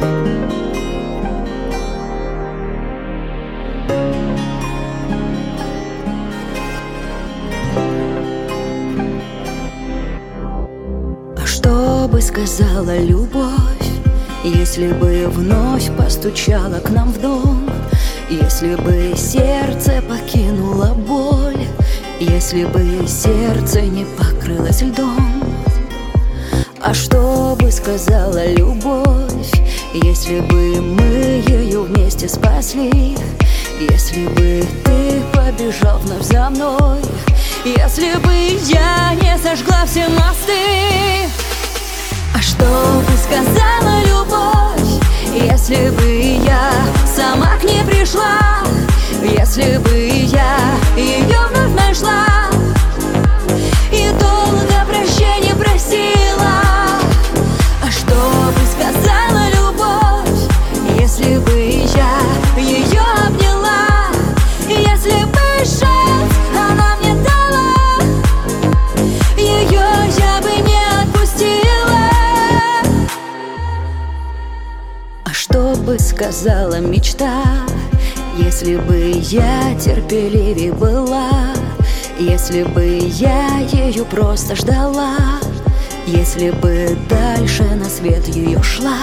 Что бы сказала любовь, если бы вновь постучала к нам в дом? Если бы сердце покинула боль, если бы сердце не покрылось льдом? А что бы сказала любовь, если бы мы ее вместе спасли? Если бы ты побежал вновь за мной, если бы я не сожгла все мосты? А что бы сказала любовь, если бы я сама к ней пришла? Если бы я ее вновь нашла и долго прощения просила? А что бы сказала любовь, если бы я ее обняла? Если бы шанс она мне дала, ее я бы не отпустила. А что бы сказала мечта, если бы я терпеливее была? Если бы я ее просто ждала? Если бы дальше на свет ее шла?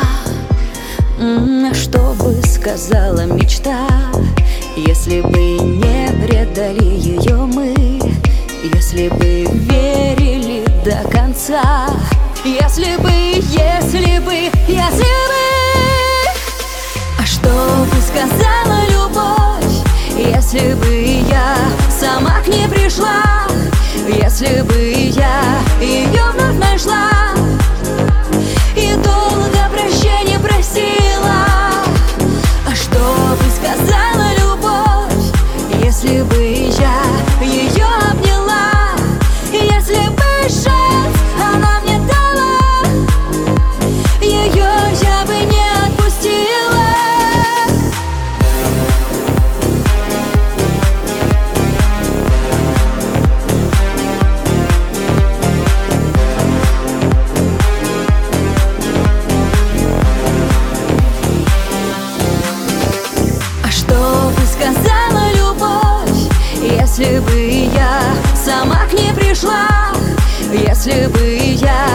Что бы сказала мечта, если бы не предали ее мы? Если бы верили до конца? Если бы. А что бы сказала любовь, если бы я сама к ней пришла? Если бы я ее вновь нашла и долго прощения просила? А что бы сказала любовь, если бы я ее обняла? Если бы шанс она мне дала, ее я бы не отпустила. Сказала любовь, если бы я сама к ней пришла? Если бы я